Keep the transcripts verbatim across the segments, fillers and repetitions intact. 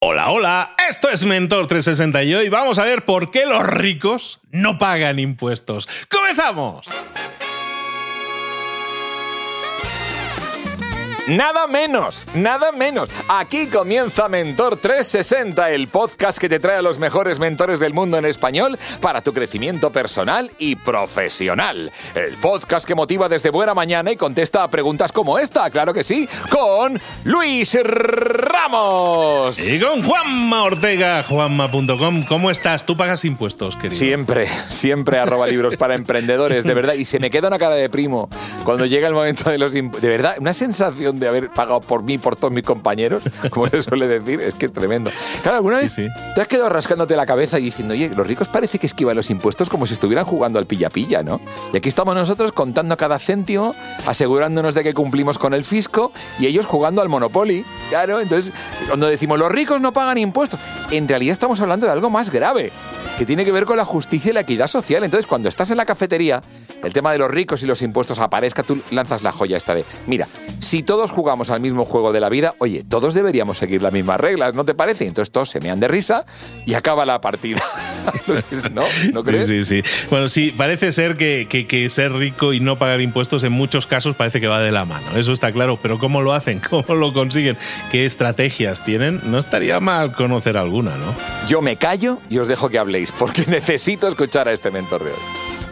Hola, hola, esto es Mentor trescientos sesenta y hoy vamos a ver por qué los ricos no pagan impuestos. ¡Comenzamos! Nada menos, nada menos. Aquí comienza Mentor trescientos sesenta, el podcast que te trae a los mejores mentores del mundo en español para tu crecimiento personal y profesional. El podcast que motiva desde buena mañana y contesta a preguntas como esta, claro que sí, con Luis Ramos. Y con Juanma Ortega, juanma punto com. ¿Cómo estás? ¿Tú pagas impuestos, querido? Siempre, siempre arroba libros para emprendedores, de verdad. Y se me queda una cara de primo cuando llega el momento de los impuestos. De verdad, una sensación de haber pagado por mí, por todos mis compañeros, como se suele decir, es que es tremendo. Claro, alguna vez sí, sí. te has quedado rascándote la cabeza y diciendo, oye, los ricos parece que esquivan los impuestos como si estuvieran jugando al pilla-pilla, ¿no? Y aquí estamos nosotros contando cada céntimo, asegurándonos de que cumplimos con el fisco y ellos jugando al Monopoly. Claro, entonces, cuando decimos los ricos no pagan impuestos, en realidad estamos hablando de algo más grave, que tiene que ver con la justicia y la equidad social. Entonces, cuando estás en la cafetería, el tema de los ricos y los impuestos aparezca, tú lanzas la joya esta de, mira, si todos jugamos al mismo juego de la vida, oye, todos deberíamos seguir las mismas reglas, ¿no te parece? Entonces todos se mean de risa y acaba la partida. ¿No? ¿No crees? Sí, sí, sí. Bueno, sí, parece ser que, que, que ser rico y no pagar impuestos en muchos casos parece que va de la mano. Eso está claro, pero ¿cómo lo hacen? ¿Cómo lo consiguen? ¿Qué estrategias tienen? No estaría mal conocer alguna, ¿no? Yo me callo y os dejo que habléis, porque necesito escuchar a este mentor de hoy.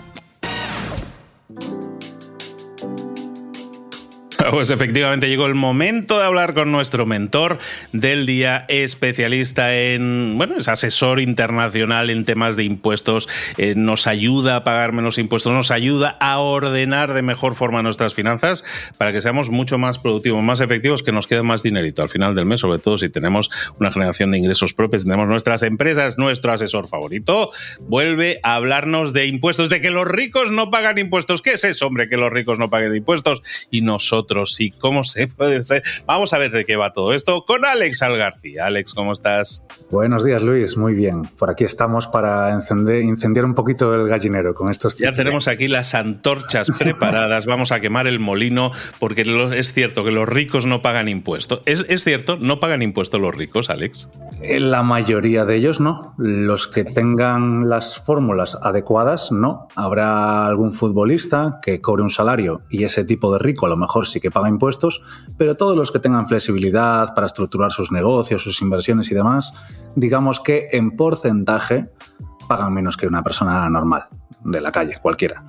Pues efectivamente llegó el momento de hablar con nuestro mentor del día, especialista en, bueno, es asesor internacional en temas de impuestos, eh, nos ayuda a pagar menos impuestos, nos ayuda a ordenar de mejor forma nuestras finanzas para que seamos mucho más productivos, más efectivos, que nos quede más dinerito al final del mes, sobre todo si tenemos una generación de ingresos propios, tenemos nuestras empresas. Nuestro asesor favorito vuelve a hablarnos de impuestos, de que los ricos no pagan impuestos. ¿Qué es eso, hombre, que los ricos no paguen impuestos? Y nosotros sí, ¿cómo se puede ser? Vamos a ver de qué va todo esto con Alex Algarcía. Alex, ¿cómo estás? Buenos días, Luis. Muy bien. Por aquí estamos para encender, incendiar un poquito el gallinero con estos títulos. Ya tenemos aquí las antorchas preparadas. Vamos a quemar el molino porque es cierto que los ricos no pagan impuestos. ¿Es, es cierto? ¿No pagan impuestos los ricos, Alex? La mayoría de ellos no. Los que tengan las fórmulas adecuadas, no. Habrá algún futbolista que cobre un salario y ese tipo de rico a lo mejor sí que paga impuestos, pero todos los que tengan flexibilidad para estructurar sus negocios, sus inversiones y demás, digamos que en porcentaje pagan menos que una persona normal de la calle, cualquiera.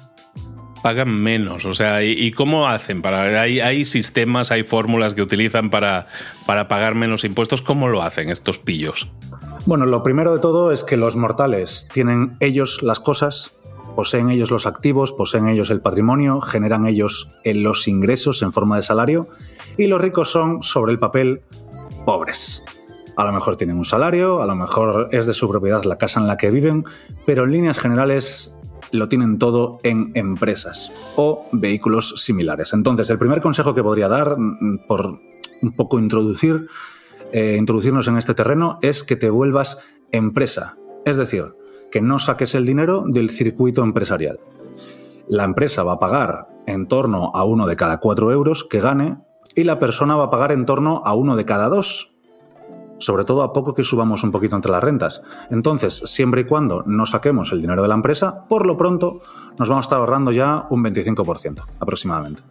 Pagan menos, o sea, ¿y, y cómo hacen? Para, hay, hay sistemas, hay fórmulas que utilizan para, para pagar menos impuestos. ¿Cómo lo hacen estos pillos? Bueno, lo primero de todo es que los mortales tienen ellos las cosas, poseen ellos los activos, poseen ellos el patrimonio, generan ellos los ingresos en forma de salario, y los ricos son, sobre el papel, pobres. A lo mejor tienen un salario, a lo mejor es de su propiedad la casa en la que viven, pero en líneas generales lo tienen todo en empresas o vehículos similares. Entonces, el primer consejo que podría dar, por un poco introducir, eh, introducirnos en este terreno, es que te vuelvas empresa. Es decir, que no saques el dinero del circuito empresarial. La empresa va a pagar en torno a uno de cada cuatro euros que gane y la persona va a pagar en torno a uno de cada dos. Sobre todo a poco que subamos un poquito entre las rentas. Entonces, siempre y cuando no saquemos el dinero de la empresa, por lo pronto nos vamos a estar ahorrando ya un veinticinco por ciento aproximadamente.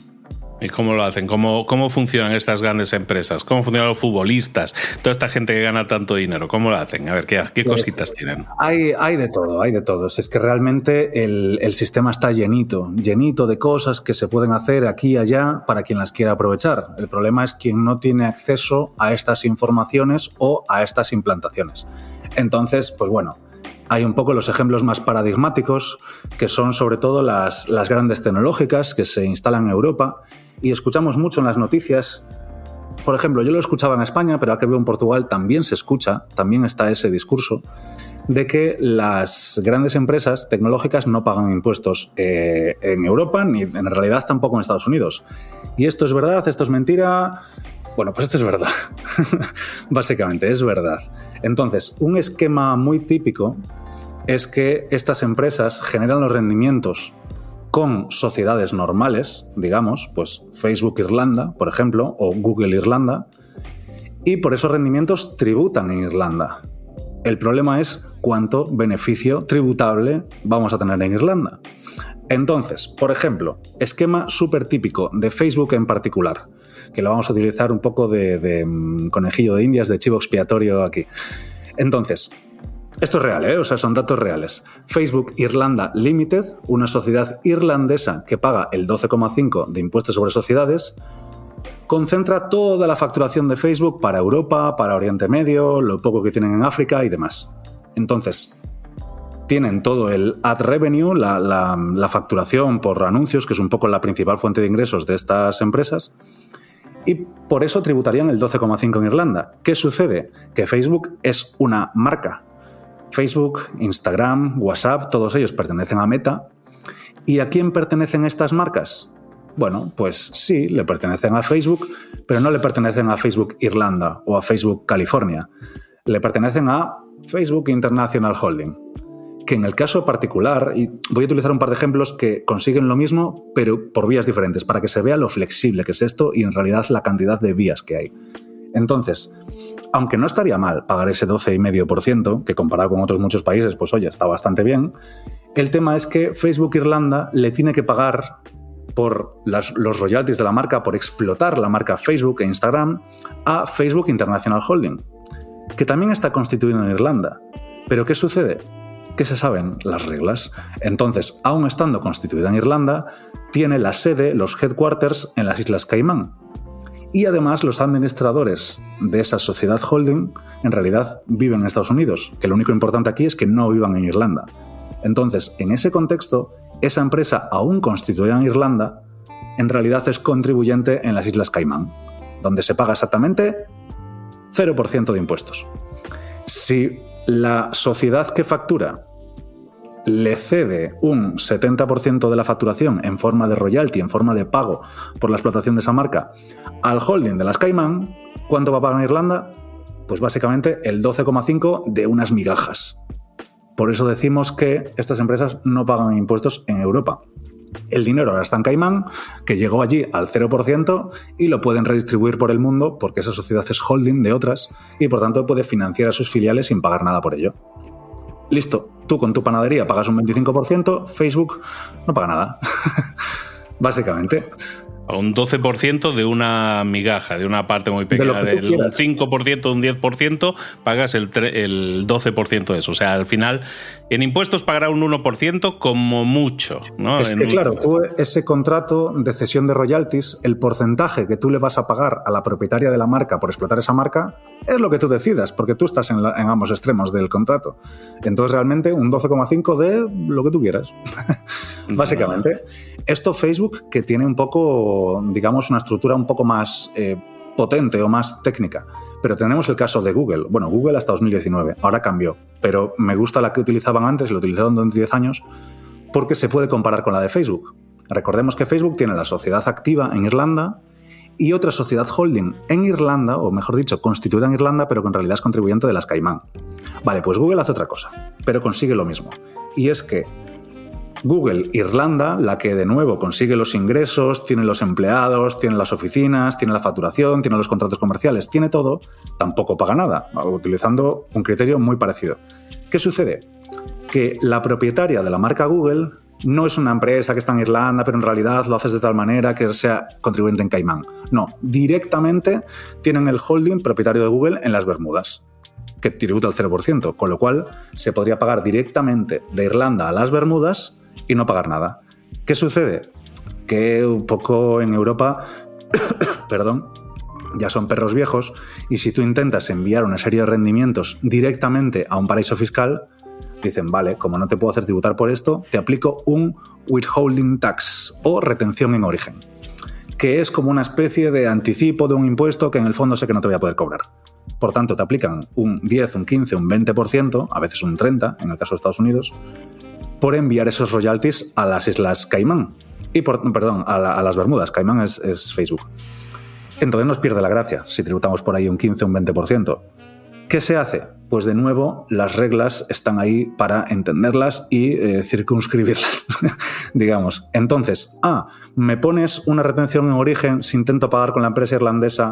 ¿Y cómo lo hacen? ¿Cómo, cómo funcionan estas grandes empresas? ¿Cómo funcionan los futbolistas? Toda esta gente que gana tanto dinero, ¿cómo lo hacen? A ver, ¿qué, qué cositas tienen? Hay, hay de todo, hay de todo. Es que realmente el, el sistema está llenito, llenito de cosas que se pueden hacer aquí y allá para quien las quiera aprovechar. El problema es quien no tiene acceso a estas informaciones o a estas implantaciones. Entonces, pues bueno, hay un poco los ejemplos más paradigmáticos, que son sobre todo las, las grandes tecnológicas que se instalan en Europa, y escuchamos mucho en las noticias. Por ejemplo, yo lo escuchaba en España, pero aquí veo en Portugal también se escucha, también está ese discurso, de que las grandes empresas tecnológicas no pagan impuestos eh, en Europa, ni en realidad tampoco en Estados Unidos. ¿Y esto es verdad? ¿Esto es mentira? Bueno, pues esto es verdad. Básicamente, es verdad. Entonces, un esquema muy típico es que estas empresas generan los rendimientos con sociedades normales, digamos, pues Facebook Irlanda, por ejemplo, o Google Irlanda, y por esos rendimientos tributan en Irlanda. El problema es cuánto beneficio tributable vamos a tener en Irlanda. Entonces, por ejemplo, esquema súper típico de Facebook en particular, que lo vamos a utilizar un poco de, de um, conejillo de indias, de chivo expiatorio aquí. Entonces, esto es real, ¿eh? O sea, son datos reales. Facebook Irlanda Limited, una sociedad irlandesa que paga el doce coma cinco por ciento de impuestos sobre sociedades, concentra toda la facturación de Facebook para Europa, para Oriente Medio, lo poco que tienen en África y demás. Entonces, tienen todo el ad revenue, la, la, la facturación por anuncios, que es un poco la principal fuente de ingresos de estas empresas, y por eso tributarían el doce coma cinco por ciento en Irlanda. ¿Qué sucede? Que Facebook es una marca. Facebook, Instagram, WhatsApp, todos ellos pertenecen a Meta. ¿Y a quién pertenecen estas marcas? Bueno, pues sí, le pertenecen a Facebook, pero no le pertenecen a Facebook Irlanda o a Facebook California. Le pertenecen a Facebook International Holding, que en el caso particular, y voy a utilizar un par de ejemplos que consiguen lo mismo, pero por vías diferentes, para que se vea lo flexible que es esto y en realidad la cantidad de vías que hay. Entonces, aunque no estaría mal pagar ese doce coma cinco por ciento, que comparado con otros muchos países, pues oye, está bastante bien, el tema es que Facebook Irlanda le tiene que pagar por las, los royalties de la marca, por explotar la marca Facebook e Instagram, a Facebook International Holding, que también está constituido en Irlanda. ¿Pero qué sucede? Que se saben las reglas. Entonces, aun estando constituida en Irlanda, tiene la sede, los headquarters, en las Islas Caimán. Y además los administradores de esa sociedad holding en realidad viven en Estados Unidos, que lo único importante aquí es que no vivan en Irlanda. Entonces, en ese contexto, esa empresa aún constituida en Irlanda, en realidad es contribuyente en las Islas Caimán, donde se paga exactamente cero por ciento de impuestos. Si la sociedad que factura le cede un setenta por ciento de la facturación en forma de royalty, en forma de pago por la explotación de esa marca, al holding de las Caimán, ¿cuánto va a pagar en Irlanda? Pues básicamente el doce coma cinco de unas migajas. Por eso decimos que estas empresas no pagan impuestos en Europa. El dinero ahora está en Caimán, que llegó allí al cero por ciento y lo pueden redistribuir por el mundo porque esa sociedad es holding de otras y por tanto puede financiar a sus filiales sin pagar nada por ello. Listo, tú con tu panadería pagas un veinticinco por ciento, Facebook no paga nada. Básicamente. Un doce por ciento de una migaja, de una parte muy pequeña, de del cinco por ciento, un diez por ciento, pagas el, el doce por ciento de eso. O sea, al final, en impuestos pagará un uno por ciento como mucho, ¿no? Es en que un... claro, tú ese contrato de cesión de royalties, el porcentaje que tú le vas a pagar a la propietaria de la marca por explotar esa marca, es lo que tú decidas, porque tú estás en, la, en ambos extremos del contrato. Entonces, realmente, un doce coma cinco de lo que tú quieras. Básicamente. Esto Facebook, que tiene un poco, digamos, una estructura un poco más eh, potente o más técnica. Pero tenemos el caso de Google. Bueno, Google hasta dos mil diecinueve, ahora cambió. Pero me gusta la que utilizaban antes, lo utilizaron durante diez años, porque se puede comparar con la de Facebook. Recordemos que Facebook tiene la sociedad activa en Irlanda y otra sociedad holding en Irlanda, o mejor dicho, constituida en Irlanda, pero que en realidad es contribuyente de las Caimán. Vale, pues Google hace otra cosa, pero consigue lo mismo. Y es que Google Irlanda, la que de nuevo consigue los ingresos, tiene los empleados, tiene las oficinas, tiene la facturación, tiene los contratos comerciales, tiene todo, tampoco paga nada, utilizando un criterio muy parecido. ¿Qué sucede? Que la propietaria de la marca Google no es una empresa que está en Irlanda, pero en realidad lo haces de tal manera que sea contribuyente en Caimán. No, directamente tienen el holding propietario de Google en las Bermudas, que tributa el cero por ciento, con lo cual se podría pagar directamente de Irlanda a las Bermudas y no pagar nada. ¿Qué sucede? Que un poco en Europa, perdón, ya son perros viejos y si tú intentas enviar una serie de rendimientos directamente a un paraíso fiscal, dicen, vale, como no te puedo hacer tributar por esto, te aplico un withholding tax o retención en origen, que es como una especie de anticipo de un impuesto que en el fondo sé que no te voy a poder cobrar. Por tanto, te aplican un diez, un quince, un veinte por ciento, a veces un treinta por ciento en el caso de Estados Unidos, por enviar esos royalties a las Islas Caimán. Y por, perdón, a, la, a las Bermudas. Caimán es, es Facebook. Entonces nos pierde la gracia si tributamos por ahí un quince, un veinte por ciento. ¿Qué se hace? Pues de nuevo, las reglas están ahí para entenderlas y eh, circunscribirlas, digamos. Entonces, ah, me pones una retención en origen si intento pagar con la empresa irlandesa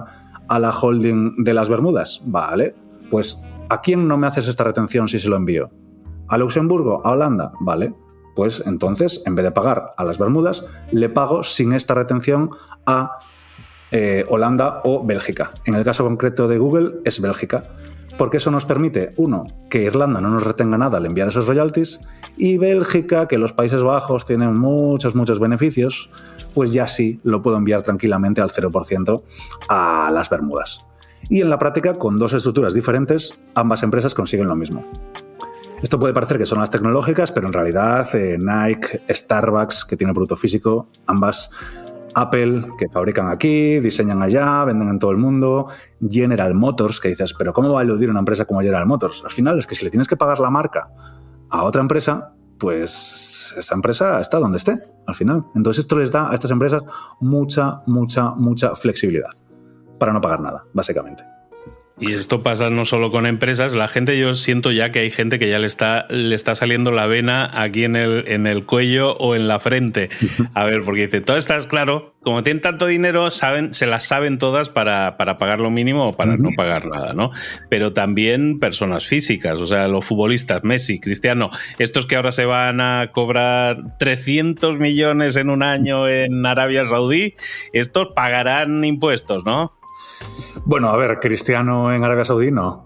a la holding de las Bermudas. Vale, pues ¿a quién no me haces esta retención si se lo envío? ¿A Luxemburgo? ¿A Holanda? Vale, pues entonces, en vez de pagar a las Bermudas, le pago sin esta retención a eh, Holanda o Bélgica. En el caso concreto de Google es Bélgica, porque eso nos permite, uno, que Irlanda no nos retenga nada al enviar esos royalties, y Bélgica, que los Países Bajos tienen muchos, muchos beneficios, pues ya sí lo puedo enviar tranquilamente al cero por ciento a las Bermudas. Y en la práctica, con dos estructuras diferentes, ambas empresas consiguen lo mismo. Esto puede parecer que son las tecnológicas, pero en realidad eh, Nike, Starbucks, que tiene producto físico, ambas, Apple, que fabrican aquí, diseñan allá, venden en todo el mundo, General Motors, que dices, pero ¿cómo va a eludir una empresa como General Motors? Al final es que si le tienes que pagar la marca a otra empresa, pues esa empresa está donde esté, al final. Entonces esto les da a estas empresas mucha, mucha, mucha flexibilidad para no pagar nada, básicamente. Y esto pasa no solo con empresas, la gente, yo siento ya que hay gente que ya le está, le está saliendo la vena aquí en el, en el cuello o en la frente. A ver, porque dice, todo está claro, como tienen tanto dinero, saben, se las saben todas para, para pagar lo mínimo o para uh-huh. no pagar nada, ¿no? Pero también personas físicas, o sea, los futbolistas, Messi, Cristiano, estos que ahora se van a cobrar trescientos millones en un año en Arabia Saudí, estos pagarán impuestos, ¿no? Bueno, a ver, Cristiano en Arabia Saudí no.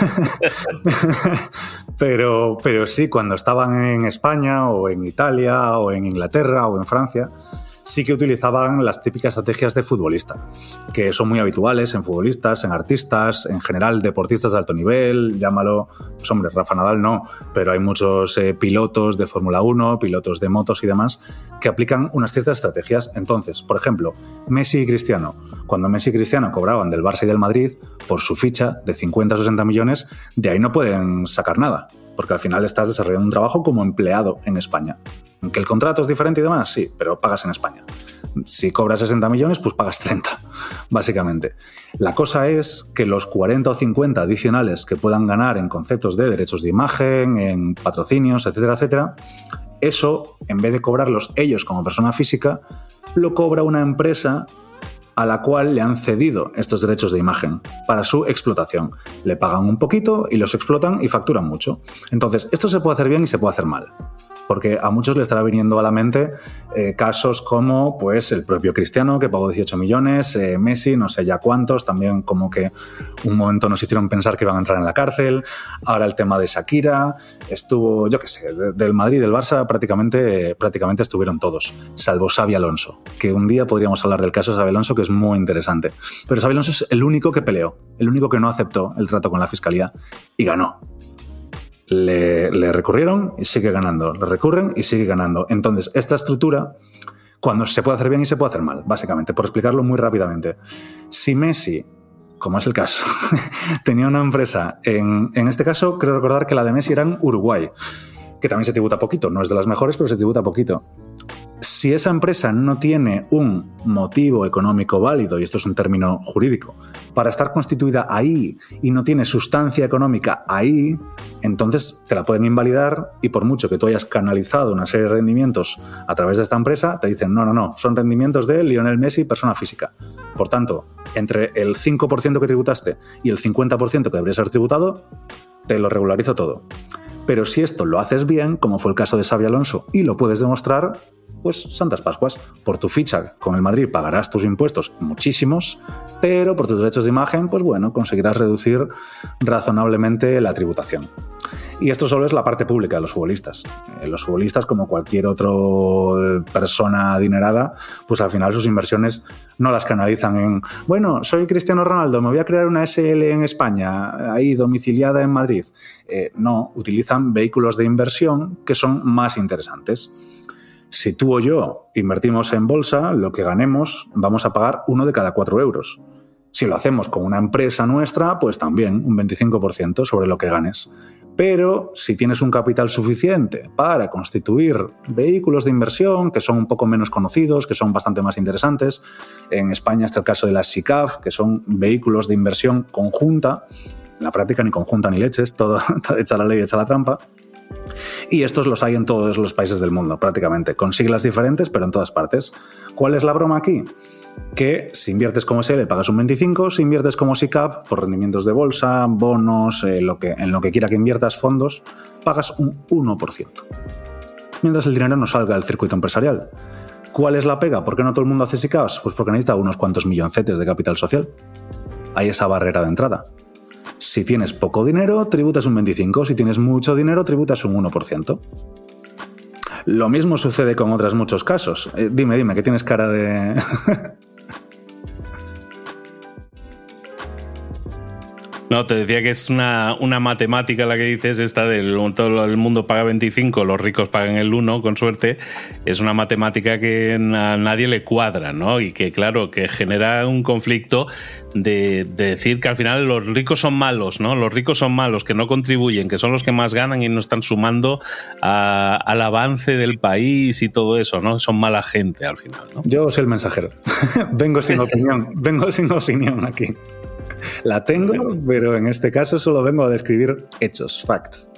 pero, pero sí, cuando estaban en España o en Italia o en Inglaterra o en Francia, sí que utilizaban las típicas estrategias de futbolista, que son muy habituales en futbolistas, en artistas, en general deportistas de alto nivel, llámalo, pues hombre, Rafa Nadal no, pero hay muchos eh, pilotos de Fórmula uno, pilotos de motos y demás, que aplican unas ciertas estrategias. Entonces, por ejemplo, Messi y Cristiano. Cuando Messi y Cristiano cobraban del Barça y del Madrid por su ficha de cincuenta a sesenta millones, de ahí no pueden sacar nada, porque al final estás desarrollando un trabajo como empleado en España. ¿Que el contrato es diferente y demás? Sí, pero pagas en España. Si cobras sesenta millones, pues pagas treinta, básicamente. La cosa es que los cuarenta o cincuenta adicionales que puedan ganar en conceptos de derechos de imagen, en patrocinios, etcétera, etcétera, eso, en vez de cobrarlos ellos como persona física, lo cobra una empresa a la cual le han cedido estos derechos de imagen para su explotación. Le pagan un poquito y los explotan y facturan mucho. Entonces, esto se puede hacer bien y se puede hacer mal. Porque a muchos le estará viniendo a la mente eh, casos como pues, el propio Cristiano, que pagó dieciocho millones, eh, Messi, no sé ya cuántos, también como que un momento nos hicieron pensar que iban a entrar en la cárcel. Ahora el tema de Shakira, estuvo, yo qué sé, de, del Madrid y del Barça prácticamente, prácticamente estuvieron todos, salvo Xabi Alonso, que un día podríamos hablar del caso de Xabi Alonso, que es muy interesante. Pero Xabi Alonso es el único que peleó, el único que no aceptó el trato con la Fiscalía y ganó. Le, le recurrieron y sigue ganando, le recurren y sigue ganando. Entonces, esta estructura, cuando se puede hacer bien y se puede hacer mal, básicamente, por explicarlo muy rápidamente. Si Messi, como es el caso, tenía una empresa, en, en este caso creo recordar que la de Messi era en Uruguay, que también se tributa poquito, no es de las mejores, pero se tributa poquito. Si esa empresa no tiene un motivo económico válido, y esto es un término jurídico, para estar constituida ahí y no tiene sustancia económica ahí, entonces te la pueden invalidar y por mucho que tú hayas canalizado una serie de rendimientos a través de esta empresa, te dicen no, no, no, son rendimientos de Lionel Messi, persona física. Por tanto, entre el cinco por ciento que tributaste y el cincuenta por ciento que deberías haber tributado, te lo regularizo todo. Pero si esto lo haces bien, como fue el caso de Xabi Alonso, y lo puedes demostrar, pues santas pascuas. Por tu ficha con el Madrid pagarás tus impuestos, muchísimos, pero por tus derechos de imagen, pues bueno, conseguirás reducir razonablemente la tributación. Y esto solo es la parte pública de los futbolistas. Los futbolistas, como cualquier otra persona adinerada, pues al final sus inversiones no las canalizan en, bueno, soy Cristiano Ronaldo, me voy a crear una ese ele en España, ahí domiciliada en Madrid. Eh, no, utilizan vehículos de inversión que son más interesantes. Si tú o yo invertimos en bolsa, lo que ganemos vamos a pagar uno de cada cuatro euros. Si lo hacemos con una empresa nuestra, pues también un veinticinco por ciento sobre lo que ganes. Pero si tienes un capital suficiente para constituir vehículos de inversión que son un poco menos conocidos, que son bastante más interesantes, en España está el caso de las SICAV, que son vehículos de inversión conjunta, en la práctica ni conjunta ni leches, todo echa la ley, echa la trampa. Y estos los hay en todos los países del mundo, prácticamente, con siglas diferentes, pero en todas partes. ¿Cuál es la broma aquí? que si inviertes como S L pagas un veinticinco por ciento, si inviertes como S I C A P, por rendimientos de bolsa, bonos, eh, lo que, en lo que quiera que inviertas, fondos, pagas un uno por ciento. Mientras el dinero no salga del circuito empresarial. ¿Cuál es la pega? ¿Por qué no todo el mundo hace S I C A Ps? Pues porque necesita unos cuantos milloncetes de capital social. Hay esa barrera de entrada. Si tienes poco dinero, tributas un veinticinco por ciento. Si tienes mucho dinero, tributas un uno por ciento. Lo mismo sucede con otros muchos casos. Eh, dime, dime, que tienes cara de... No, te decía que es una, una matemática la que dices, esta del todo el mundo paga veinticinco, los ricos pagan el uno, con suerte. Es una matemática que a nadie le cuadra, ¿no? Y que, claro, que genera un conflicto de, de decir que al final los ricos son malos, ¿no? Los ricos son malos, que no contribuyen, que son los que más ganan y no están sumando a, al avance del país y todo eso, ¿no? Son mala gente al final, ¿no? Yo soy el mensajero. Vengo sin opinión, vengo sin opinión aquí. La tengo, pero en este caso solo vengo a describir hechos, facts.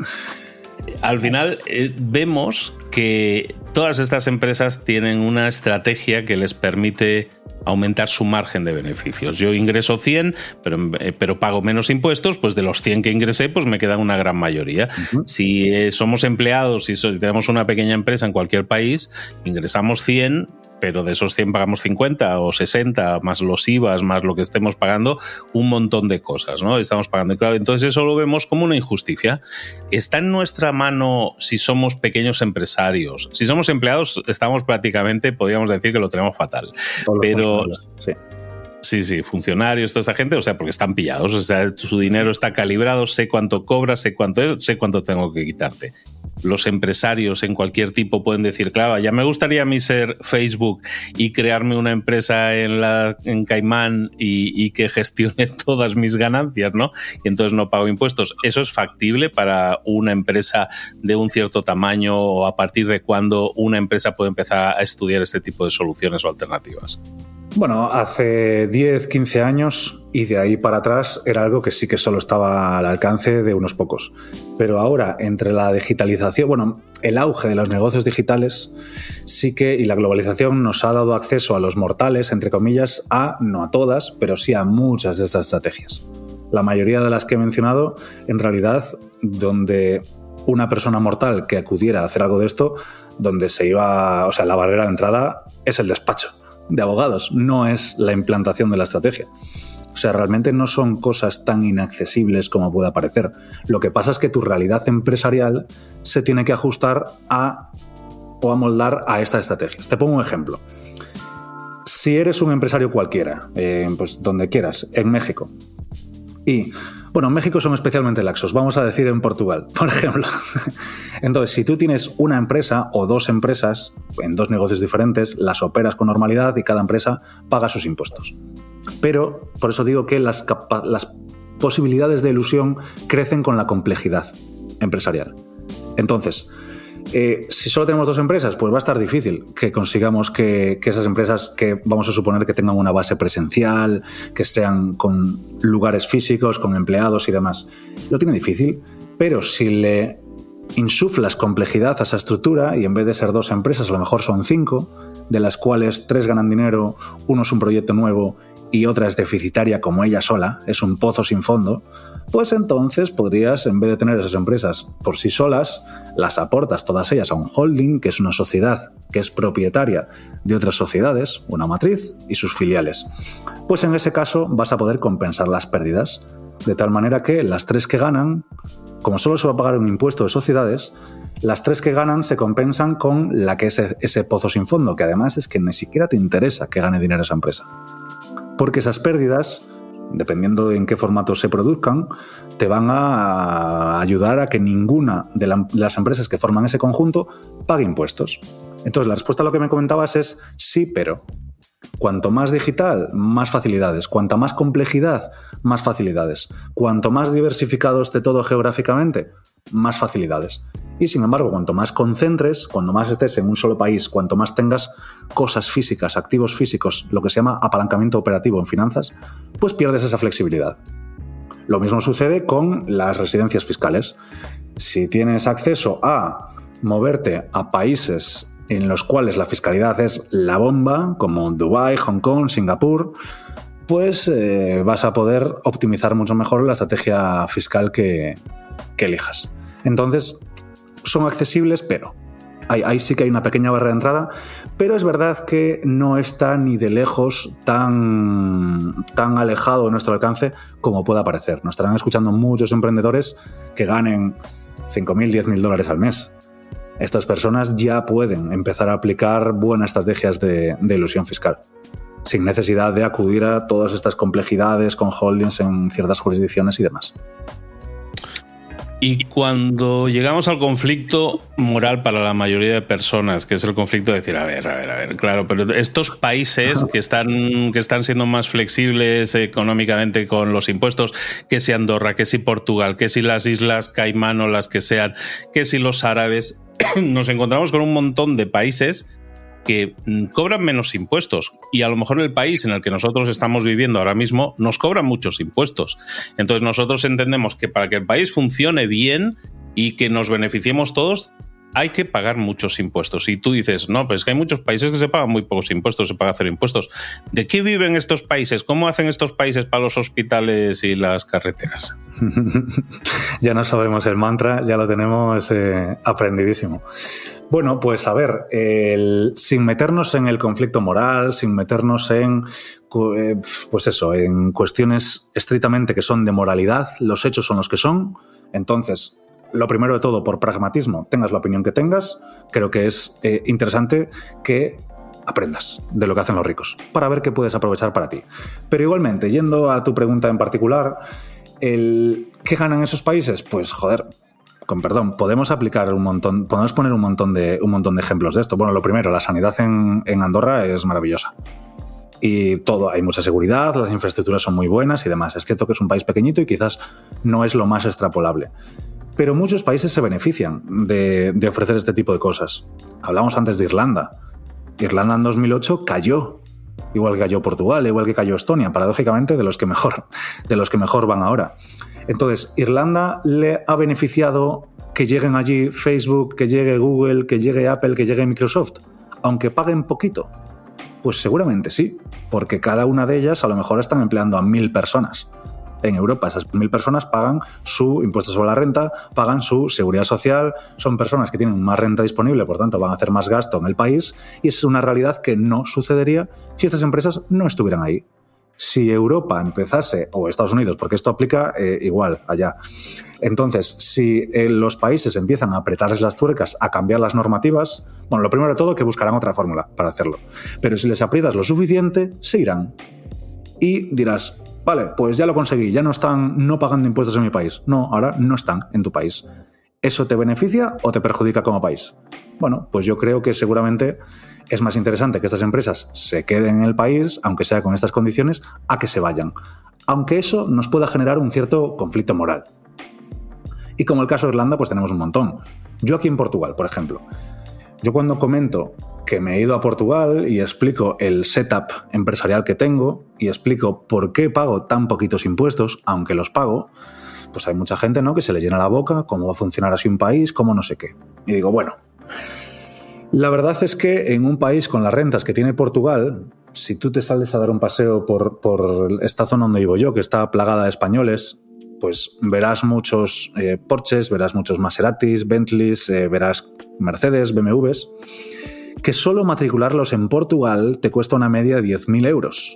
Al final eh, vemos que todas estas empresas tienen una estrategia que les permite aumentar su margen de beneficios. Yo ingreso cien, pero, eh, pero pago menos impuestos, pues de los cien que ingresé, pues me queda una gran mayoría. Uh-huh. Si eh, somos empleados y so, tenemos una pequeña empresa en cualquier país, ingresamos cien, pero de esos cien pagamos cincuenta o sesenta, más los I V As, más lo que estemos pagando, un montón de cosas, ¿no? Estamos pagando. Claro, entonces eso lo vemos como una injusticia. Está en nuestra mano si somos pequeños empresarios. Si somos empleados, estamos prácticamente, podríamos decir que lo tenemos fatal. Pero... Sí. Sí, sí, funcionarios, toda esa gente, o sea, porque están pillados, o sea, su dinero está calibrado, sé cuánto cobras, sé cuánto es, sé cuánto tengo que quitarte. Los empresarios en cualquier tipo pueden decir, claro, ya me gustaría a mí ser Facebook y crearme una empresa en, la, en Caimán y, y que gestione todas mis ganancias, ¿no? Y entonces no pago impuestos. ¿Eso es factible para una empresa de un cierto tamaño o a partir de cuándo una empresa puede empezar a estudiar este tipo de soluciones o alternativas? Bueno, hace diez, quince años y de ahí para atrás era algo que sí que solo estaba al alcance de unos pocos. Pero ahora, entre la digitalización, bueno, el auge de los negocios digitales sí que, y la globalización nos ha dado acceso a los mortales, entre comillas, a, no a todas, pero sí a muchas de estas estrategias. La mayoría de las que he mencionado, en realidad, donde una persona mortal que acudiera a hacer algo de esto, donde se iba, o sea, la barrera de entrada es el despacho de abogados, no es la implantación de la estrategia. O sea, realmente no son cosas tan inaccesibles como pueda parecer. Lo que pasa es que tu realidad empresarial se tiene que ajustar a o amoldar a estas estrategias. Te pongo un ejemplo. Si eres un empresario cualquiera, eh, pues donde quieras, en México, y, bueno, en México son especialmente laxos, vamos a decir en Portugal, por ejemplo. Entonces, si tú tienes una empresa o dos empresas en dos negocios diferentes, las operas con normalidad y cada empresa paga sus impuestos. Pero, por eso digo que las, capa- las posibilidades de elusión crecen con la complejidad empresarial. Entonces, eh, si solo tenemos dos empresas, pues va a estar difícil que consigamos que, que esas empresas, que vamos a suponer que tengan una base presencial, que sean con lugares físicos, con empleados y demás. Lo tiene difícil, pero si le insuflas complejidad a esa estructura y en vez de ser dos empresas, a lo mejor son cinco, de las cuales tres ganan dinero, uno es un proyecto nuevo y otra es deficitaria como ella sola, es un pozo sin fondo, pues entonces podrías, en vez de tener esas empresas por sí solas, las aportas todas ellas a un holding, que es una sociedad que es propietaria de otras sociedades, una matriz y sus filiales. Pues en ese caso vas a poder compensar las pérdidas, de tal manera que las tres que ganan, como solo se va a pagar un impuesto de sociedades, las tres que ganan se compensan con la que es ese pozo sin fondo, que además es que ni siquiera te interesa que gane dinero esa empresa. Porque esas pérdidas, dependiendo de en qué formato se produzcan, te van a ayudar a que ninguna de, la, de las empresas que forman ese conjunto pague impuestos. Entonces, la respuesta a lo que me comentabas es sí, pero cuanto más digital, más facilidades. Cuanta más complejidad, más facilidades. Cuanto más diversificado esté todo geográficamente, más facilidades. Y sin embargo, cuanto más concentres, cuanto más estés en un solo país, cuanto más tengas cosas físicas, activos físicos, lo que se llama apalancamiento operativo en finanzas, pues pierdes esa flexibilidad. Lo mismo sucede con las residencias fiscales. Si tienes acceso a moverte a países en los cuales la fiscalidad es la bomba, como Dubái, Hong Kong, Singapur, pues eh, vas a poder optimizar mucho mejor la estrategia fiscal que, que elijas. Entonces, son accesibles, pero ahí, ahí sí que hay una pequeña barrera de entrada, pero es verdad que no está ni de lejos tan, tan alejado de nuestro alcance como pueda parecer. Nos estarán escuchando muchos emprendedores que ganen cinco mil, diez mil dólares al mes. Estas personas ya pueden empezar a aplicar buenas estrategias de, de elusión fiscal, sin necesidad de acudir a todas estas complejidades con holdings en ciertas jurisdicciones y demás. Y cuando llegamos al conflicto moral para la mayoría de personas, que es el conflicto de decir, a ver, a ver, a ver, claro, pero estos países que están, que están siendo más flexibles económicamente con los impuestos, que si Andorra, que si Portugal, que si las Islas Caimán o las que sean, que si los árabes, nos encontramos con un montón de países que cobran menos impuestos y a lo mejor el país en el que nosotros estamos viviendo ahora mismo nos cobra muchos impuestos. Entonces nosotros entendemos que para que el país funcione bien y que nos beneficiemos todos hay que pagar muchos impuestos. Y tú dices, no, pues es que hay muchos países que se pagan muy pocos impuestos, se paga cero impuestos. ¿De qué viven estos países? ¿Cómo hacen estos países para los hospitales y las carreteras? Ya no sabemos el mantra, ya lo tenemos eh, aprendidísimo. Bueno, pues a ver, el, sin meternos en el conflicto moral, sin meternos en, eh, pues eso, en cuestiones estrictamente que son de moralidad, los hechos son los que son. Entonces, lo primero de todo, por pragmatismo, tengas la opinión que tengas, creo que es eh, interesante que aprendas de lo que hacen los ricos para ver qué puedes aprovechar para ti. Pero igualmente, yendo a tu pregunta en particular, el, ¿qué ganan esos países? Pues, joder, con perdón, podemos aplicar un montón, podemos poner un montón de, un montón de ejemplos de esto. Bueno, lo primero, la sanidad en, en Andorra es maravillosa. Y todo, hay mucha seguridad, las infraestructuras son muy buenas y demás. Es cierto que es un país pequeñito y quizás no es lo más extrapolable. Pero muchos países se benefician de, de ofrecer este tipo de cosas. Hablamos antes de Irlanda. Irlanda en dos mil ocho cayó, igual que cayó Portugal, igual que cayó Estonia, paradójicamente de los que mejor, de los que mejor van ahora. Entonces, Irlanda le ha beneficiado que lleguen allí Facebook, que llegue Google, que llegue Apple, que llegue Microsoft, aunque paguen poquito. Pues seguramente sí, porque cada una de ellas a lo mejor están empleando a mil personas. En Europa esas mil personas pagan su impuesto sobre la renta, pagan su seguridad social, son personas que tienen más renta disponible, por tanto van a hacer más gasto en el país y esa es una realidad que no sucedería si estas empresas no estuvieran ahí. Si Europa empezase, o Estados Unidos, porque esto aplica eh, igual allá, entonces si eh, los países empiezan a apretarles las tuercas, a cambiar las normativas, bueno, lo primero de todo que buscarán otra fórmula para hacerlo, pero si les aprietas lo suficiente, se irán. Y dirás, vale, pues ya lo conseguí, ya no están no pagando impuestos en mi país. No, ahora no están en tu país. ¿Eso te beneficia o te perjudica como país? Bueno, pues yo creo que seguramente es más interesante que estas empresas se queden en el país, aunque sea con estas condiciones, a que se vayan. Aunque eso nos pueda generar un cierto conflicto moral. Y como el caso de Irlanda, pues tenemos un montón. Yo aquí en Portugal, por ejemplo, yo cuando comento que me he ido a Portugal y explico el setup empresarial que tengo y explico por qué pago tan poquitos impuestos, aunque los pago, pues hay mucha gente, ¿no?, que se le llena la boca, cómo va a funcionar así un país, cómo no sé qué. Y digo, bueno, la verdad es que en un país con las rentas que tiene Portugal, si tú te sales a dar un paseo por, por esta zona donde vivo yo, que está plagada de españoles, pues verás muchos eh, Porsches, verás muchos Maseratis, Bentleys, eh, verás Mercedes, B M Ws, que solo matricularlos en Portugal te cuesta una media de diez mil euros.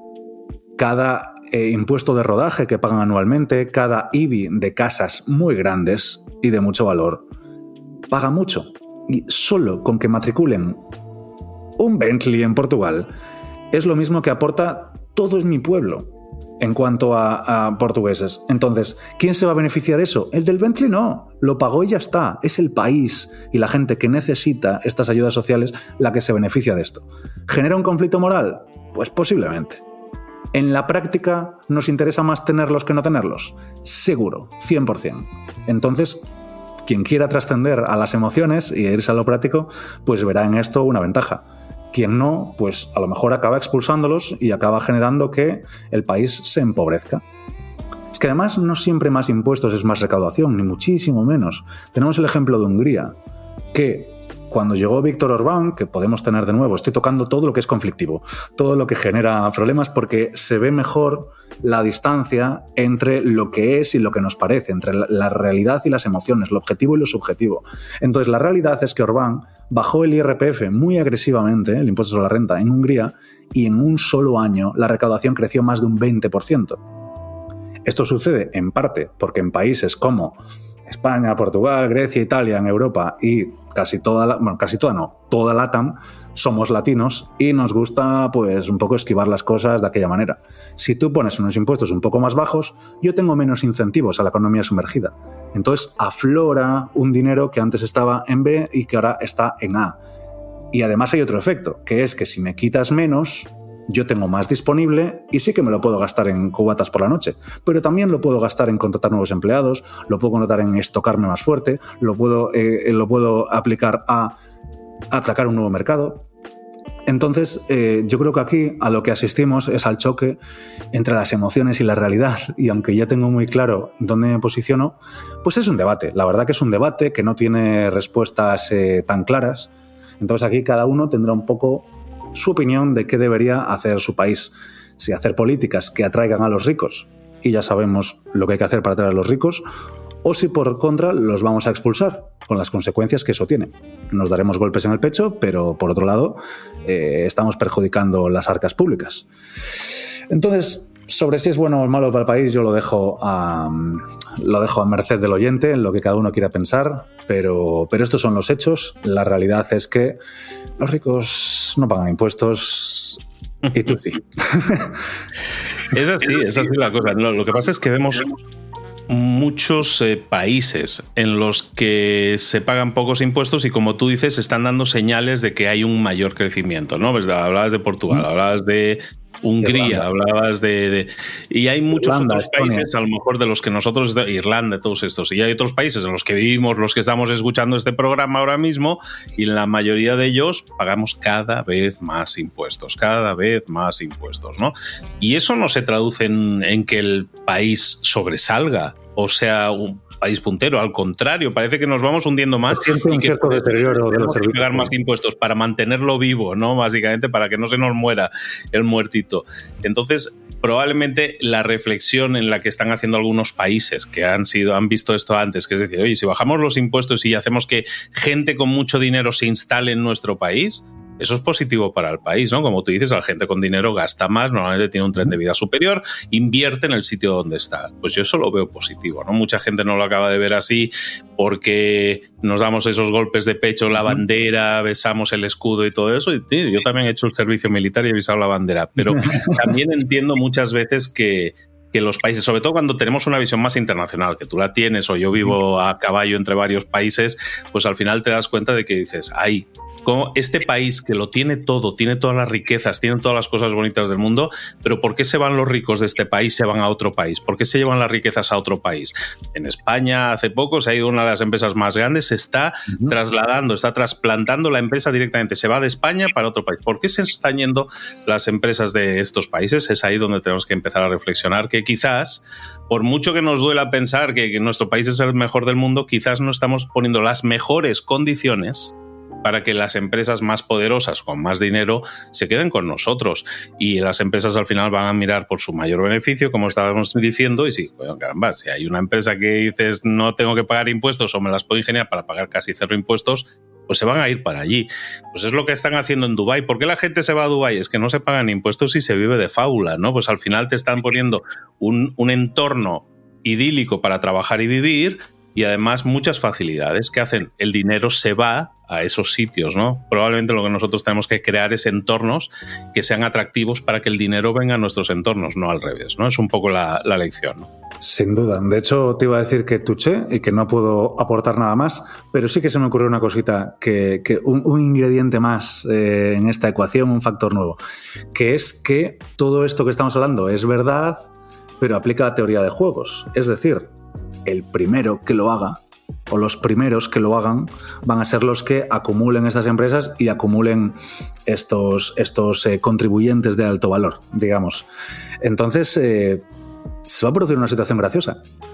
Cada eh, impuesto de rodaje que pagan anualmente, cada I B I de casas muy grandes y de mucho valor, paga mucho. Y solo con que matriculen un Bentley en Portugal es lo mismo que aporta todo en mi pueblo en cuanto a, a portugueses. Entonces, ¿quién se va a beneficiar de eso? El del Bentley no, lo pagó y ya está. Es el país y la gente que necesita estas ayudas sociales la que se beneficia de esto. ¿Genera un conflicto moral? Pues posiblemente. ¿En la práctica nos interesa más tenerlos que no tenerlos? Seguro, cien por ciento. Entonces, quien quiera trascender a las emociones y irse a lo práctico, pues verá en esto una ventaja. Quien no, pues a lo mejor acaba expulsándolos y acaba generando que el país se empobrezca. Es que además no siempre más impuestos es más recaudación, ni muchísimo menos. Tenemos el ejemplo de Hungría, que cuando llegó Víctor Orbán, que podemos tener de nuevo, estoy tocando todo lo que es conflictivo, todo lo que genera problemas, porque se ve mejor la distancia entre lo que es y lo que nos parece, entre la realidad y las emociones, lo objetivo y lo subjetivo. Entonces, la realidad es que Orbán bajó el I R P F muy agresivamente, el impuesto sobre la renta, en Hungría, y en un solo año la recaudación creció más de un veinte por ciento. Esto sucede en parte porque en países como España, Portugal, Grecia, Italia, en Europa y casi toda, la, bueno, casi toda no, toda LATAM, somos latinos y nos gusta pues un poco esquivar las cosas de aquella manera. Si tú pones unos impuestos un poco más bajos, yo tengo menos incentivos a la economía sumergida. Entonces aflora un dinero que antes estaba en B y que ahora está en A. Y además hay otro efecto, que es que si me quitas menos, yo tengo más disponible y sí que me lo puedo gastar en cubatas por la noche, pero también lo puedo gastar en contratar nuevos empleados, lo puedo contratar en estocarme más fuerte, lo puedo, eh, lo puedo aplicar a atacar un nuevo mercado. Entonces, eh, yo creo que aquí a lo que asistimos es al choque entre las emociones y la realidad, y aunque ya tengo muy claro dónde me posiciono, pues es un debate. La verdad que es un debate que no tiene respuestas eh, tan claras. Entonces aquí cada uno tendrá un poco su opinión de qué debería hacer su país. Si hacer políticas que atraigan a los ricos, y ya sabemos lo que hay que hacer para atraer a los ricos, o si por contra los vamos a expulsar, con las consecuencias que eso tiene. Nos daremos golpes en el pecho, pero por otro lado eh, estamos perjudicando las arcas públicas. Entonces, sobre si es bueno o malo para el país, yo lo dejo a, lo dejo a merced del oyente, en lo que cada uno quiera pensar, pero, pero estos son los hechos. La realidad es que los ricos no pagan impuestos y tú sí. Es así, es así la cosa. Lo, lo que pasa es que vemos muchos eh, países en los que se pagan pocos impuestos y, como tú dices, están dando señales de que hay un mayor crecimiento, ¿no? Pues hablabas de Portugal, hablabas de Hungría, Irlanda. hablabas de, de... Y hay muchos Irlanda, otros países, Estonia. A lo mejor de los que nosotros... Irlanda, todos estos. Y hay otros países en los que vivimos, los que estamos escuchando este programa ahora mismo, y en la mayoría de ellos pagamos cada vez más impuestos, cada vez más impuestos, ¿no? Y eso no se traduce en, en que el país sobresalga o sea un país puntero, al contrario, parece que nos vamos hundiendo más y que cierto deterioro de los servicios. Pagar más impuestos para mantenerlo vivo, ¿no? Básicamente para que no se nos muera el muertito. Entonces, probablemente la reflexión en la que están haciendo algunos países que han sido han visto esto antes, que es decir, oye, si bajamos los impuestos y hacemos que gente con mucho dinero se instale en nuestro país, eso es positivo para el país, ¿no? Como tú dices, la gente con dinero gasta más, normalmente tiene un tren de vida superior, invierte en el sitio donde está. Pues yo eso lo veo positivo, ¿no? Mucha gente no lo acaba de ver así porque nos damos esos golpes de pecho, la bandera, besamos el escudo y todo eso. Y tío, yo también he hecho el servicio militar y he besado la bandera, pero también entiendo muchas veces que que los países, sobre todo cuando tenemos una visión más internacional, que tú la tienes o yo vivo a caballo entre varios países, pues al final te das cuenta de que dices, ay, como este país que lo tiene todo, tiene todas las riquezas, tiene todas las cosas bonitas del mundo, pero ¿por qué se van los ricos de este país, se van a otro país? ¿Por qué se llevan las riquezas a otro país? En España hace poco se ha ido una de las empresas más grandes, se está uh-huh. trasladando, está trasplantando la empresa directamente, se va de España para otro país. ¿Por qué se están yendo las empresas de estos países? Es ahí donde tenemos que empezar a reflexionar que quizás, por mucho que nos duela pensar que, que nuestro país es el mejor del mundo, quizás no estamos poniendo las mejores condiciones para que las empresas más poderosas, con más dinero, se queden con nosotros. Y las empresas al final van a mirar por su mayor beneficio, como estábamos diciendo, y sí, bueno, caramba, si hay una empresa que dices no tengo que pagar impuestos o me las puedo ingeniar para pagar casi cero impuestos, pues se van a ir para allí. Pues es lo que están haciendo en Dubái. ¿Por qué la gente se va a Dubái? Es que no se pagan impuestos y se vive de fábula, ¿no? Pues al final te están poniendo un, un entorno idílico para trabajar y vivir, y además muchas facilidades que hacen el dinero se va a esos sitios, ¿no? Probablemente lo que nosotros tenemos que crear es entornos que sean atractivos para que el dinero venga a nuestros entornos, no al revés, ¿no? Es un poco la, la lección, ¿no? Sin duda. De hecho, te iba a decir que tuché y que no puedo aportar nada más, pero sí que se me ocurrió una cosita, que, que un, un ingrediente más eh, en esta ecuación, un factor nuevo, que es que todo esto que estamos hablando es verdad, pero aplica la teoría de juegos. Es decir, el primero que lo haga, o los primeros que lo hagan, van a ser los que acumulen estas empresas y acumulen estos, estos eh, contribuyentes de alto valor, digamos. Entonces, eh, se va a producir una situación graciosa,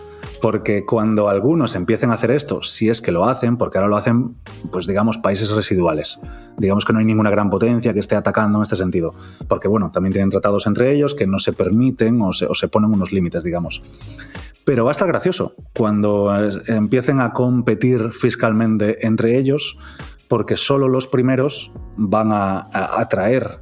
porque cuando algunos empiecen a hacer esto, si es que lo hacen, porque ahora lo hacen, pues digamos, países residuales. Digamos que no hay ninguna gran potencia que esté atacando en este sentido. Porque, bueno, también tienen tratados entre ellos que no se permiten o se, o se ponen unos límites, digamos. Pero va a estar gracioso cuando empiecen a competir fiscalmente entre ellos, porque solo los primeros van a, a atraer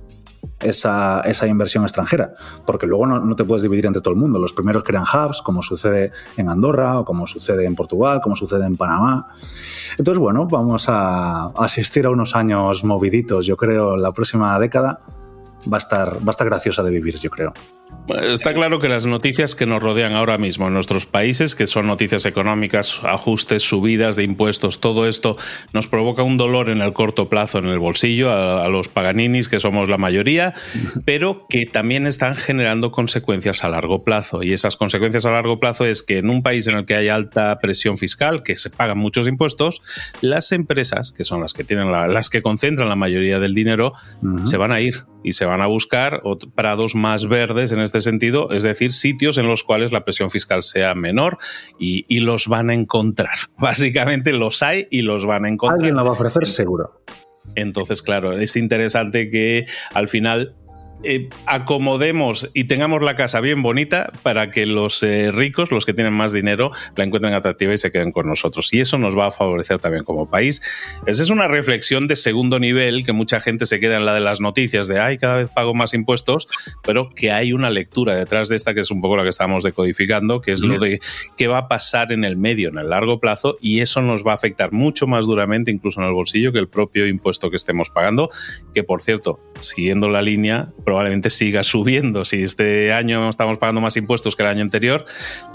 esa, esa inversión extranjera, porque luego no, no te puedes dividir entre todo el mundo. Los primeros crean hubs, como sucede en Andorra o como sucede en Portugal, como sucede en Panamá. Entonces, bueno, vamos a asistir a unos años moviditos, yo creo, la próxima década va a estar, va a estar graciosa de vivir, yo creo. Está claro que las noticias que nos rodean ahora mismo en nuestros países, que son noticias económicas, ajustes, subidas de impuestos, todo esto nos provoca un dolor en el corto plazo en el bolsillo a, a los paganinis, que somos la mayoría, pero que también están generando consecuencias a largo plazo. Y esas consecuencias a largo plazo es que en un país en el que hay alta presión fiscal, que se pagan muchos impuestos, las empresas, que son las que tienen la, las que concentran la mayoría del dinero, uh-huh. se van a ir y se van a buscar prados más verdes en este sentido, es decir, sitios en los cuales la presión fiscal sea menor y, y los van a encontrar. Básicamente los hay y los van a encontrar. Alguien lo va a ofrecer seguro. Entonces, claro, es interesante que al final Eh, acomodemos y tengamos la casa bien bonita para que los eh, ricos, los que tienen más dinero, la encuentren atractiva y se queden con nosotros. Y eso nos va a favorecer también como país. Esa es una reflexión de segundo nivel, que mucha gente se queda en la de las noticias de ay, cada vez pago más impuestos, pero que hay una lectura detrás de esta que es un poco la que estamos decodificando, que es lo de qué va a pasar en el medio, en el largo plazo, y eso nos va a afectar mucho más duramente, incluso en el bolsillo, que el propio impuesto que estemos pagando, que por cierto, siguiendo la línea, probablemente siga subiendo. Si este año estamos pagando más impuestos que el año anterior,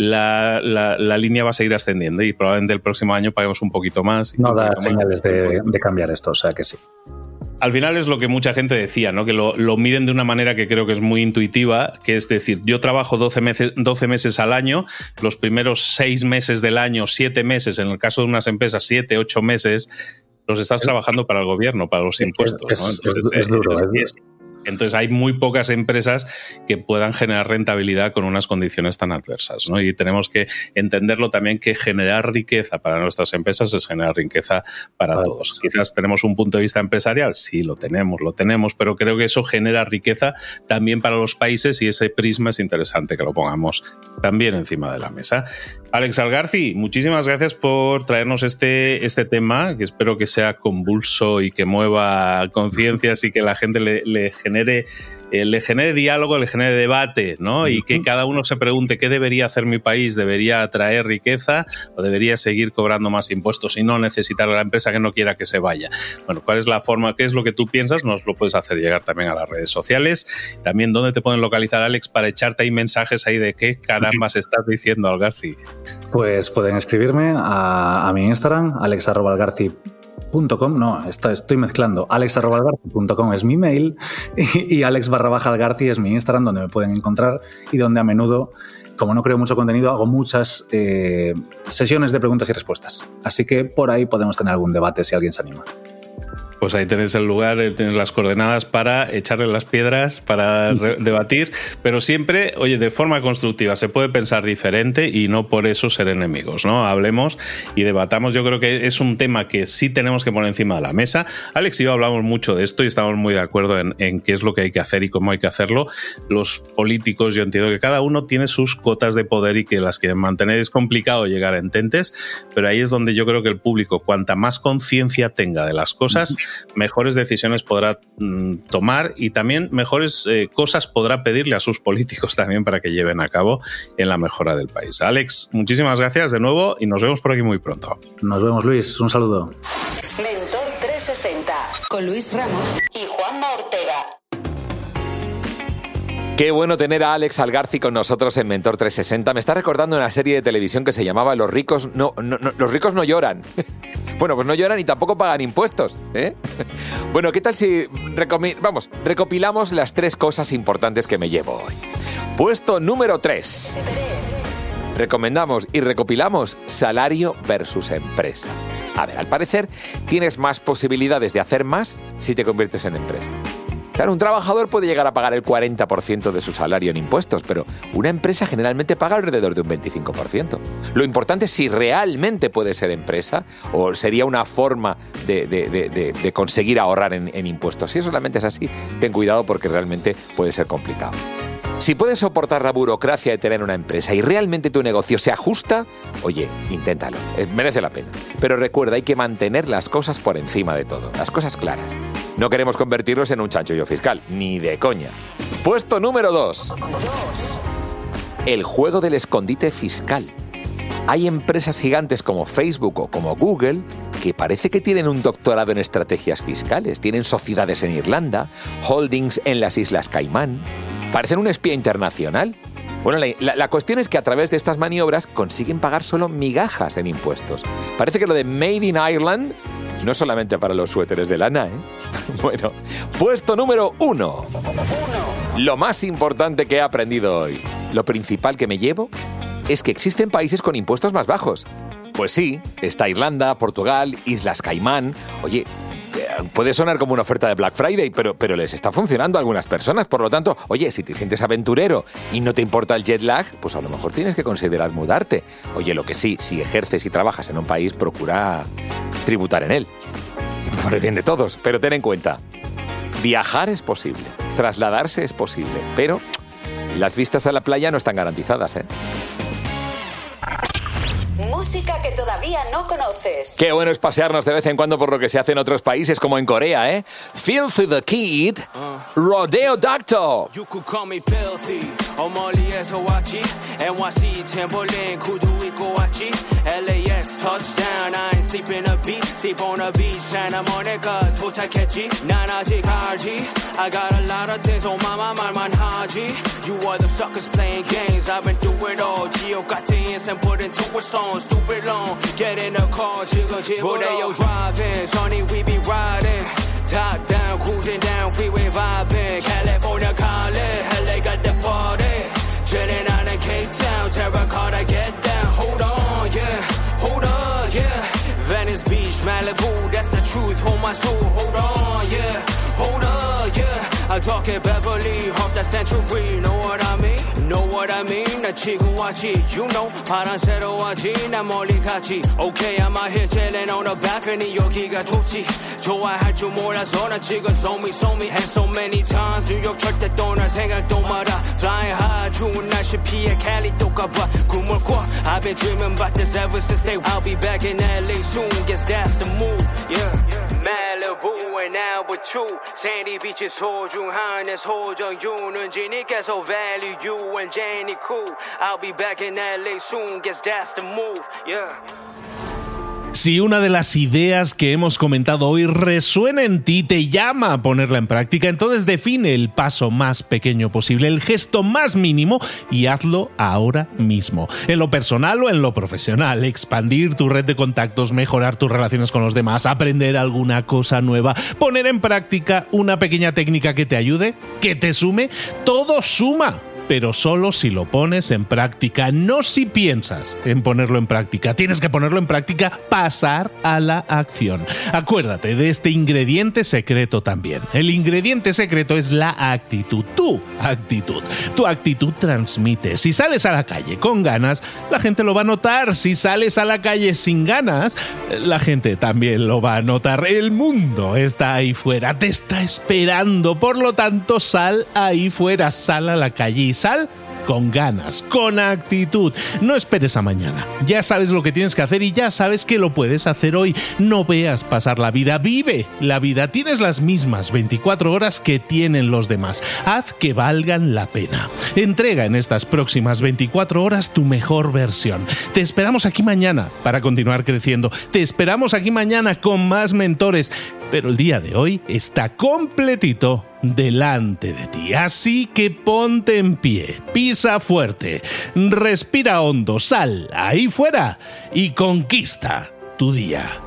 la, la, la línea va a seguir ascendiendo y probablemente el próximo año paguemos un poquito más. No da señales de, de cambiar esto, o sea que sí. Al final es lo que mucha gente decía, ¿no? Que lo, lo miden de una manera que creo que es muy intuitiva, que es decir, yo trabajo doce meses, doce meses al año, los primeros seis meses del año, siete meses, en el caso de unas empresas, siete, ocho meses, los estás trabajando para el gobierno, para los impuestos, ¿no? Entonces, es, es duro. Es, es, Entonces hay muy pocas empresas que puedan generar rentabilidad con unas condiciones tan adversas, ¿no? Y tenemos que entenderlo también, que generar riqueza para nuestras empresas es generar riqueza para vale. todos. Quizás tenemos un punto de vista empresarial, sí, lo tenemos, lo tenemos, pero creo que eso genera riqueza también para los países y ese prisma es interesante que lo pongamos también encima de la mesa. Alex Algarci, muchísimas gracias por traernos este, este tema, que espero que sea convulso y que mueva conciencias y que la gente le, le genere eh, le genere diálogo, le genere debate, ¿no? Y que cada uno se pregunte qué debería hacer mi país, debería atraer riqueza o debería seguir cobrando más impuestos y no necesitar a la empresa que no quiera que se vaya. Bueno, ¿cuál es la forma? ¿Qué es lo que tú piensas? Nos lo puedes hacer llegar también a las redes sociales. También, ¿dónde te pueden localizar, Alex, para echarte ahí mensajes ahí de qué carambas estás diciendo, Algarci? Pues pueden escribirme a, a mi Instagram, alex arroba algarci punto com, no, está, estoy mezclando. alex arroba algarci punto com es mi mail y, y alex barra baja algarci es mi Instagram, donde me pueden encontrar y donde a menudo, como no creo mucho contenido, hago muchas eh, sesiones de preguntas y respuestas. Así que por ahí podemos tener algún debate si alguien se anima. Pues ahí tenéis el lugar, tenéis las coordenadas para echarle las piedras, para re- debatir, pero siempre, oye, de forma constructiva. Se puede pensar diferente y no por eso ser enemigos, ¿no? Hablemos y debatamos. Yo creo que es un tema que sí tenemos que poner encima de la mesa. Alex y yo hablamos mucho de esto y estamos muy de acuerdo en, en qué es lo que hay que hacer y cómo hay que hacerlo. Los políticos, yo entiendo que cada uno tiene sus cotas de poder y que las quieren mantener. Es complicado llegar a ententes, pero ahí es donde yo creo que el público, cuanta más conciencia tenga de las cosas, mejores decisiones podrá mm, tomar y también mejores eh, cosas podrá pedirle a sus políticos también para que lleven a cabo en la mejora del país. Alex, muchísimas gracias de nuevo y nos vemos por aquí muy pronto. Nos vemos, Luis. Un saludo. Mentor trescientos sesenta con Luis Ramos y Juanma Ortega. Qué bueno tener a Alex Algarci con nosotros en Mentor trescientos sesenta. Me está recordando una serie de televisión que se llamaba Los ricos no, no, no, los ricos no lloran. Bueno, pues no lloran y tampoco pagan impuestos, ¿eh? Bueno, ¿qué tal si recomi- vamos, recopilamos las tres cosas importantes que me llevo hoy? Puesto número tres. Recomendamos y recopilamos salario versus empresa. A ver, al parecer tienes más posibilidades de hacer más si te conviertes en empresa. Claro, un trabajador puede llegar a pagar el cuarenta por ciento de su salario en impuestos, pero una empresa generalmente paga alrededor de un veinticinco por ciento. Lo importante es si realmente puede ser empresa o sería una forma de, de, de, de, de conseguir ahorrar en, en impuestos. Si eso realmente es así, ten cuidado porque realmente puede ser complicado. Si puedes soportar la burocracia de tener una empresa y realmente tu negocio se ajusta, oye, inténtalo, merece la pena. Pero recuerda, hay que mantener las cosas por encima de todo, las cosas claras. No queremos convertirnos en un chanchullo fiscal, ni de coña. Puesto número dos. El juego del escondite fiscal. Hay empresas gigantes como Facebook o como Google que parece que tienen un doctorado en estrategias fiscales. Tienen sociedades en Irlanda, holdings en las Islas Caimán. Parecen un espía internacional. Bueno, la, la, la cuestión es que a través de estas maniobras consiguen pagar solo migajas en impuestos. Parece que lo de Made in Ireland no es solamente para los suéteres de lana, ¿eh? Bueno, puesto número uno. Lo más importante que he aprendido hoy, lo principal que me llevo, es que existen países con impuestos más bajos. Pues sí, está Irlanda, Portugal, Islas Caimán. Oye, puede sonar como una oferta de Black Friday, pero, pero les está funcionando a algunas personas. Por lo tanto, oye, si te sientes aventurero y no te importa el jet lag, pues a lo mejor tienes que considerar mudarte. Oye, lo que sí, si ejerces y trabajas en un país, procura tributar en él. Por el bien de todos. Pero ten en cuenta, viajar es posible, trasladarse es posible, pero las vistas a la playa no están garantizadas, ¿eh? Música que todavía no conoces. Qué bueno es pasearnos de vez en cuando por lo que se hace en otros países, como en Corea, ¿eh? Filthy the Kid, uh, Rodeo Doctor. You could call me filthy. 어머리에서 왔지. N Y C Timberland 구두 입고 왔지. L A X touchdown. I ain't sleeping a beat. Sleep on a beach. 사나머니까 도착했지. 난 아직 알지. I got a lot of things on my mind. 말만 하지. You are the suckers playing games. I've been through it all. 지옥 같은 인생 put into a song. Stupid long. Get in the car. 지금 집으로. Rodeo driving. Sonny we be riding. Top down, cruising down, freeway vibing. California calling, L A got the party. Chilling out in Cape Town, terracotta get down. Hold on, yeah, hold on, yeah. Venice Beach, Malibu, that's the truth. Hold my soul, hold on, yeah, hold on, yeah. I'm talking Beverly, off the Century. Know what I mean? Know what I mean? 나 지금 왔지, you know. 파란새로 왔지, 난 멀리 갔지. Okay, I'm out here chilling on the balcony. 여기가 좋지. 좋아할 줄 몰라서 난 지금 so me, so me. And so many times 뉴욕 절대 떠날 생각도 마라. Flying high, 추운 날씨 피해 Cali 또 가봐. 꿈을 꿔. I've been dreaming about this ever since they. I'll be back in L A soon. Guess that's the move, yeah. Malibu and Albertu, Sandy Beach's 소중한 내 소정 유는진이 계속 value you and Jenny cool. I'll be back in L A soon. Guess that's the move, yeah. Si una de las ideas que hemos comentado hoy resuena en ti, te llama a ponerla en práctica, entonces define el paso más pequeño posible, el gesto más mínimo y hazlo ahora mismo. En lo personal o en lo profesional, expandir tu red de contactos, mejorar tus relaciones con los demás, aprender alguna cosa nueva, poner en práctica una pequeña técnica que te ayude, que te sume, todo suma. Pero solo si lo pones en práctica, no si piensas en ponerlo en práctica. Tienes que ponerlo en práctica, pasar a la acción. Acuérdate de este ingrediente secreto también. El ingrediente secreto es la actitud, tu actitud. Tu actitud transmite. Si sales a la calle con ganas, la gente lo va a notar. Si sales a la calle sin ganas, la gente también lo va a notar. El mundo está ahí fuera, te está esperando. Por lo tanto, sal ahí fuera, sal a la calle y sal con ganas, con actitud. No esperes a mañana. Ya sabes lo que tienes que hacer y ya sabes que lo puedes hacer hoy. No veas pasar la vida, vive la vida. Tienes las mismas veinticuatro horas que tienen los demás. Haz que valgan la pena. Entrega en estas próximas veinticuatro horas tu mejor versión. Te esperamos aquí mañana para continuar creciendo. Te esperamos aquí mañana con más mentores. Pero el día de hoy está completito delante de ti. Así que ponte en pie, pisa fuerte, respira hondo, sal ahí fuera y conquista tu día.